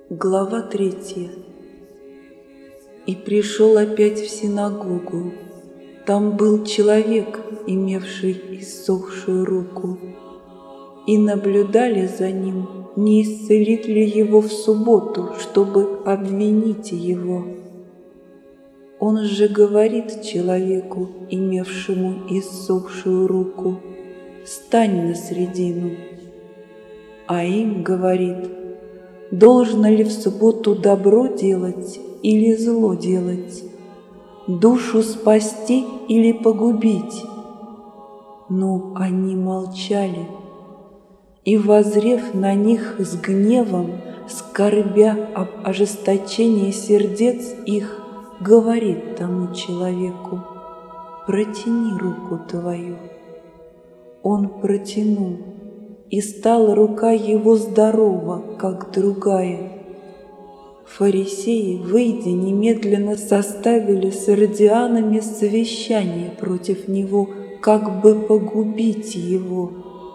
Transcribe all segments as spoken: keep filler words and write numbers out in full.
Глава третья. И пришел опять в синагогу. Там был человек, имевший иссохшую руку. И наблюдали за ним, не исцелит ли его в субботу, чтобы обвинить его. Он же говорит человеку, имевшему иссохшую руку: «Стань на средину». А им говорит: «Должно ли в субботу добро делать или зло делать? Душу спасти или погубить?» Но они молчали. И, воззрев на них с гневом, скорбя об ожесточении сердец их, говорит тому человеку: «Протяни руку твою». Он протянул, и стала рука его здорова, как другая. Фарисеи, выйдя, немедленно составили с иродианами совещание против него, как бы погубить его.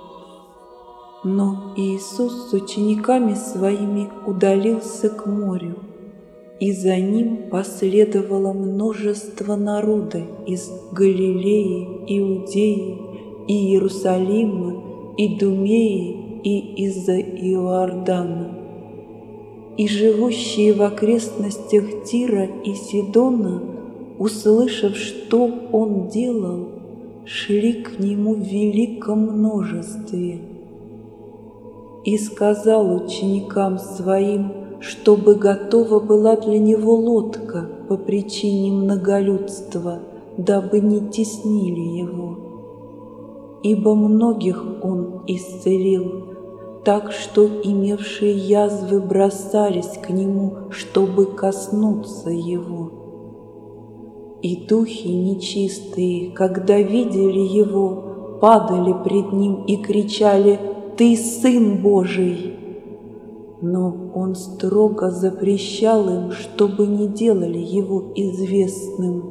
Но Иисус с учениками своими удалился к морю, и за ним последовало множество народа из Галилеи, Иудеи и Иерусалима, Идумеи и из-за Иордана. И живущие в окрестностях Тира и Сидона, услышав, что он делал, шли к нему в великом множестве. И сказал ученикам своим, чтобы готова была для него лодка по причине многолюдства, дабы не теснили его. Ибо многих он исцелил, так что имевшие язвы бросались к нему, чтобы коснуться его. И духи нечистые, когда видели его, падали пред ним и кричали: «Ты Сын Божий!» Но он строго запрещал им, чтобы не делали его известным.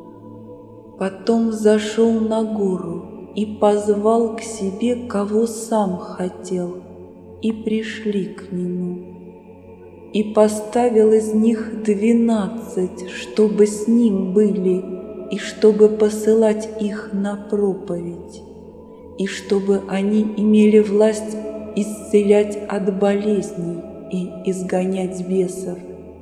Потом зашел на гору и позвал к себе, кого сам хотел, и пришли к нему. И поставил из них двенадцать, чтобы с ним были, и чтобы посылать их на проповедь, и чтобы они имели власть исцелять от болезней и изгонять бесов.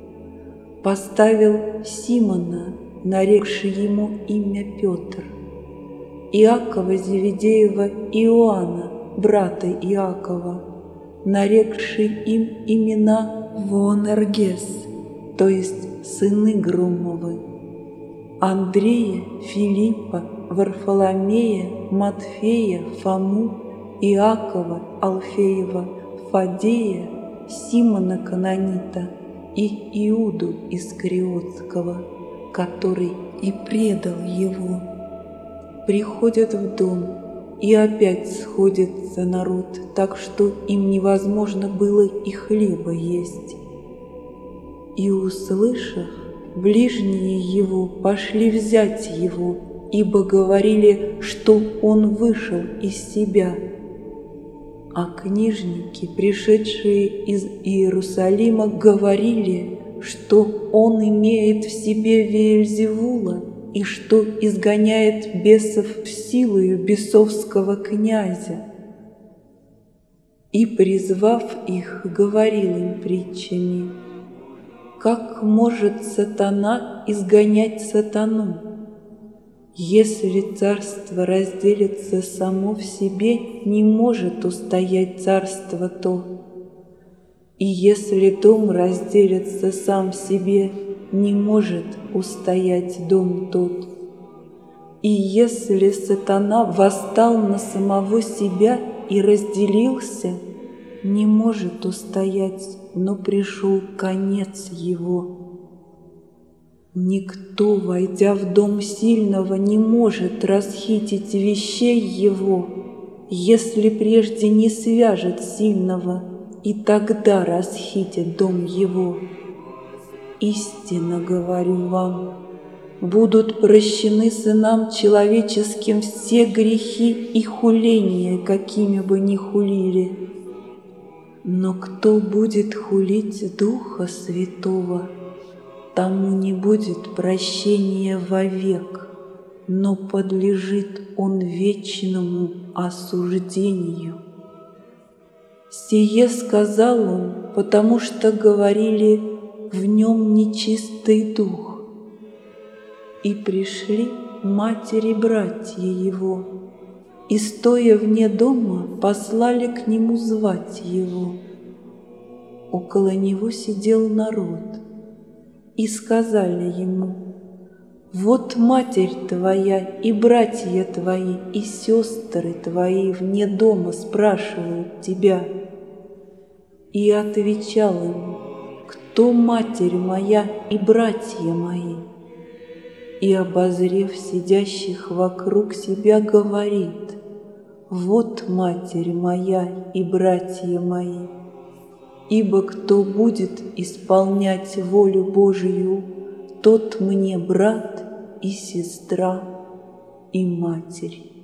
Поставил Симона, нарекший ему имя Петр, Иакова Зеведеева, Иоанна, брата Иакова, нарекший им имена Воанергес, то есть сыны Громовы, Андрея, Филиппа, Варфоломея, Матфея, Фому, Иакова, Алфеева, Фадея, Симона Кананита и Иуду Искариотского, который и предал его. Приходят в дом, и опять сходится народ, так что им невозможно было и хлеба есть. И, услышав, ближние его пошли взять его, ибо говорили, что он вышел из себя. А книжники, пришедшие из Иерусалима, говорили, что он имеет в себе Веельзевула и что изгоняет бесов силою бесовского князя. И, призвав их, говорил им притчами: «Как может сатана изгонять сатану? Если царство разделится само в себе, не может устоять царство то. И если дом разделится сам в себе, не может устоять дом тот. И если сатана восстал на самого себя и разделился, не может устоять, но пришел конец его. Никто, войдя в дом сильного, не может расхитить вещей его, если прежде не свяжет сильного, и тогда расхитит дом его. Истинно говорю вам, будут прощены сынам человеческим все грехи и хуления, какими бы ни хулили. Но кто будет хулить Духа Святого, тому не будет прощения вовек, но подлежит он вечному осуждению. Сие сказал он, потому что говорили: в нем нечистый дух. И пришли матери братья его, и, стоя вне дома, послали к нему звать его. Около него сидел народ, и сказали ему: вот матерь твоя и братья твои и сестры твои вне дома спрашивают тебя. И отвечал им: кто матерь моя и братья мои? И, обозрев сидящих вокруг себя, говорит: вот матерь моя и братья мои. Ибо кто будет исполнять волю Божию, тот мне брат и сестра и матерь.